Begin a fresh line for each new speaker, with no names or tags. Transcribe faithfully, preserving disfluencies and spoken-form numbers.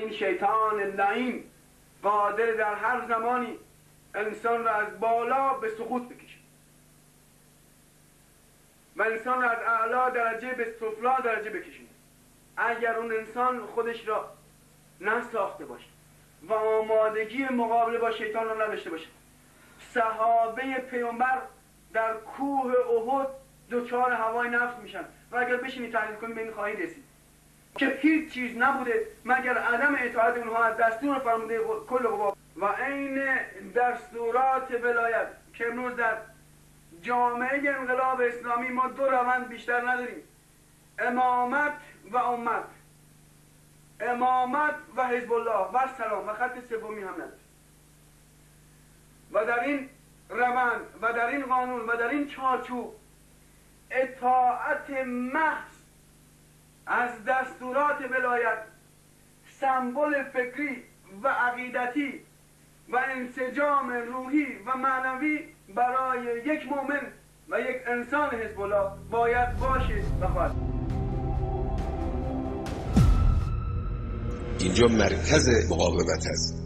این شیطان لعین قادر در هر زمانی انسان را از بالا به سقوط بکشه و انسان را از اعلا درجه به سفلا درجه بکشه اگر اون انسان خودش را نساخته باشه و آمادگی مقابله با شیطان را نداشته باشه. صحابه پیامبر در کوه احد دچار هوای نفس میشن و اگر بشینی تحلیل کنی به این خواهی رسید که هیچ چیز نبوده مگر عدم اطاعت اونها از دستور فرموده کل قوا و عین دستورات ولایت که امروز در جامعه انقلاب اسلامی ما دو روند بیشتر نداریم، امامت و امت، امامت و حزب الله و سلام و خط سومی هم نداریم و در این روند و در این قانون و در این چارچوب اطاعت محض از دستورات ولایت سمبل فکری و عقیدتی و انسجام روحی و معنوی برای یک مؤمن و یک انسان حزب الله باید باشه و خواهد.
اینجا مرکز مقاومت است.